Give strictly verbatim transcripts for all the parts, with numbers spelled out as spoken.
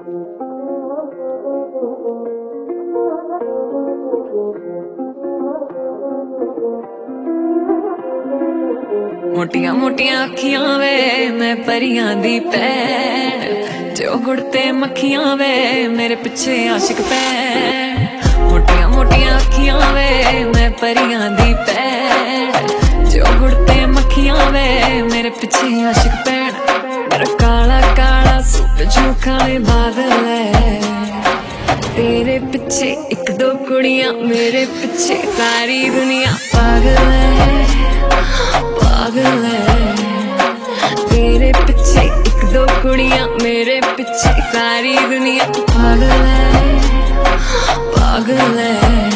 मोटिया मोटिया अखियां वे मैं परियां दी भैन, जो गुड़ते मक्खियां वे मेरे पिछे आशिक भैन। मोटिया मोटिया अखियां वे मैं परियां दी भैन, जो गुड़ते मक्खियां वे मेरे पिछे आशिक भैन। मेरा काला काला सूट झोंका में बादल है, तेरे पिछे एक दो कुड़ियां, मेरे पिछे सारी दुनिया पागल है पागल है। तेरे पिछे एक दो कुड़ियां, मेरे पिछे सारी दुनिया पागल है पागल है।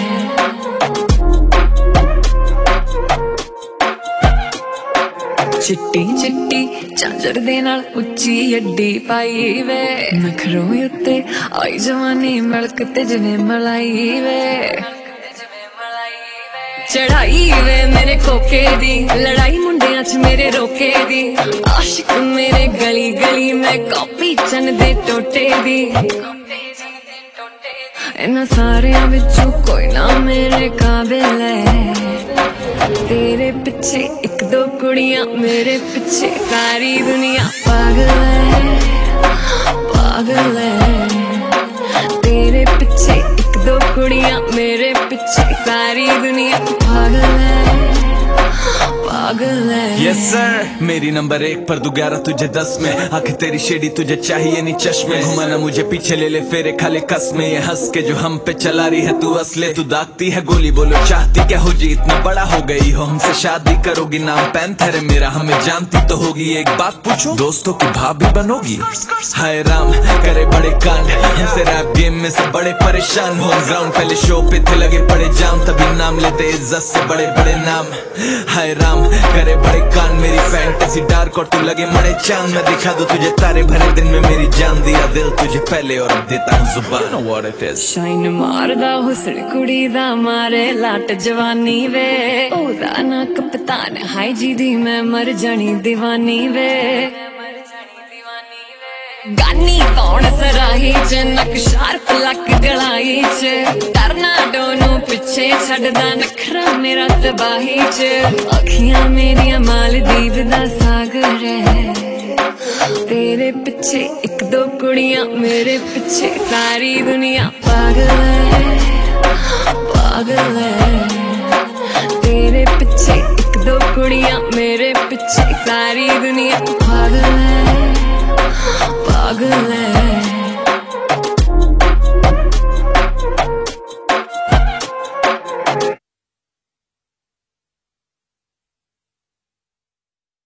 चिट्टी चिट्टी झांजर दे नाल उच्ची अड्डी पाई वे, नखरों उत्ते आई जवानी मलक ते जिवें मलाई वे। चढ़ाई वे मेरे कोके दी, लड़ाई मुंडियां च मेरे रोके दी। आशिक मेरे गली गली में कॉपी चन दे टोटे दी। इन्हां सारियां विचों कोई ना मेरे काबिल है, तेरे पिछे एक दो कुड़ियां, मेरे पिछे सारी दुनिया पागल है पागल है। तेरे पिछे एक दो कुड़ियां, मेरे पिछे सारी दुनिया पागल है पागल है। यस सर, मेरी नंबर एक पर तू ग्यारह तुझे दस में। आंखें तेरी शेडी तुझे चाहिए नहीं चश्मे, घुमाना मुझे पीछे ले ले फेरे खाले कस में। ये हंस के जो हम पे चला रही है तू असले, तू दागती है गोली बोलो चाहती क्या हो जी। इतना बड़ा हो गई हो हमसे शादी करोगी, नाम पैंथर है मेरा हमें जानती तो होगी। एक बात पूछो दोस्तों की भाभी बनोगी। हाय राम करे बड़े कांड, हमसे रैप गेम में सब बड़े परेशान हो। ग्राउंड पहले शो पे थे लगे पड़े जाम, तभी नाम लेते इज्जत से बड़े बड़े नाम। हाय राम करे बड़े कान, मेरी फैंटेसी डार्क और तू लगे मड़े चांद। मैं दिखा दूं तुझे तारे भरे दिन में मेरी जान, दिया दिल तुझे पहले और अब देता हूँ जुबान। You know what it is। Shine मारदा हुस्न कुड़ी दा मारे लाट जवानी वे, ओदा ना कप्तान हाय जी दी मैं मर जानी दीवानी वे। गानी कौन सराही च नक शार्प लक गलाई च, करना दोनों पिछे छड़दा नखरा मेरा तबाही च। अखियां मेरिया मालदीव दा सागर है, तेरे पिछे एक दो कुड़ियां, मेरे पिछे सारी दुनिया पागल है पागल है। तेरे पिछे एक दो कुड़ियां, मेरे पिछे सारी दुनिया पागल है